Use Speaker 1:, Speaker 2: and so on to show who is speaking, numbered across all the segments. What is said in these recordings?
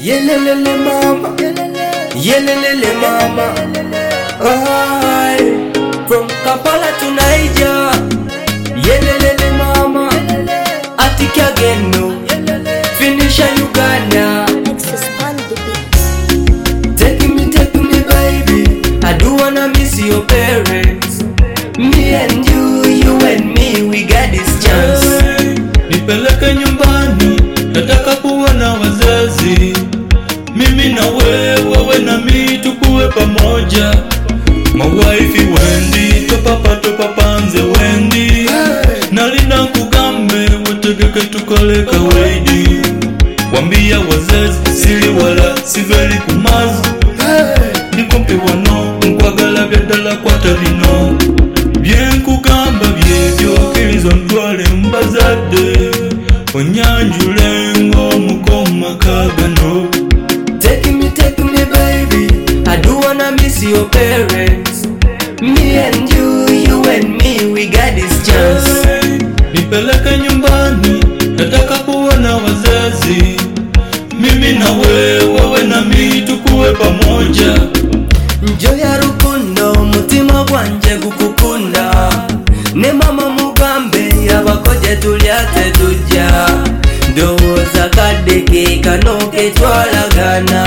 Speaker 1: Yelelele mama, yelelele mama. Aye. From Kampala to Niger. Yelelele mama. Atiki again no. Finish Uganda. Take me baby. I do wanna miss your parents. Me and you and me, we got this chance.
Speaker 2: Nipeleke nyumbani, nataka kuona wazazi. Mimi na wewe na mimi tukue pamoja. Mawaifi wendi, topapa nze wendi. Nalinda kugambe, wategeke tukole kawaidi. Wambia wazazi, sili wala siveli kumazi. Nikompe wano, mkwagala vyadala kwa tabino. Bien kugamba byebyo kirizo ntwale mbazade. Onyanjule ng'omukoma kagano.
Speaker 1: Take me baby, I do wanna miss your parents. Me and you and me, we got this chance.
Speaker 2: Nipeleke nyumbani, nataka kuona wazazi. Mimi na wewe na mimi tukue pamoja.
Speaker 1: Njoya rukundo, mutima gwanje gukukunda. Ne mama mugambe, yabakoje tulyate tujja. Ndowoza kadeke kanoke twalagana.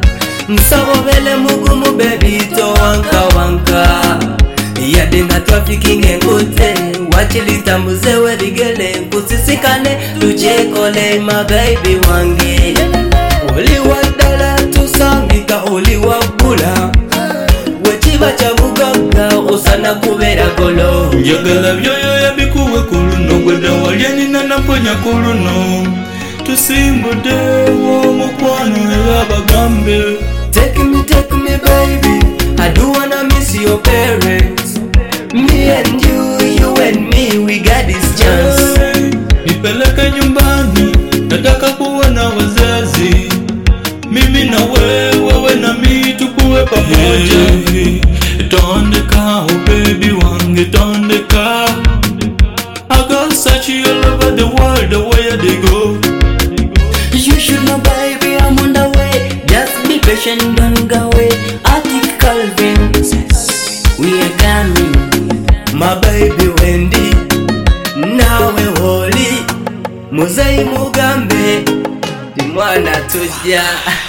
Speaker 1: Nsabobele mugumu baby to wanka. Yade nga twafikinge nkute. Wachilitambuze weligele nkusisikane. Tujekole my baby wange. Oli wadala tusangika oli wabula. Wechiba cha muganga osana kubera kolo.
Speaker 2: Njagala byoyo yabikuwe kuluno. Gweda walyeni nanaponya kuluno. Tusimbude wo mukwano ewabagambe.
Speaker 1: Take me baby, I do wanna miss your parents. Me and you and me, we got this chance.
Speaker 2: Nipeleke nyumbani, nataka kuona wazazi. Mimi na wewe na mimi tukue pamoja. Tondeka, oh baby wange tondeka. I go search you all over the world, the way they go.
Speaker 1: You should know baby, I'm on the way. Just be patient, don't go away. Attic Calvin, we are coming. My baby Wendy, nawe holy. Muzei mugambe, dimwana tujja.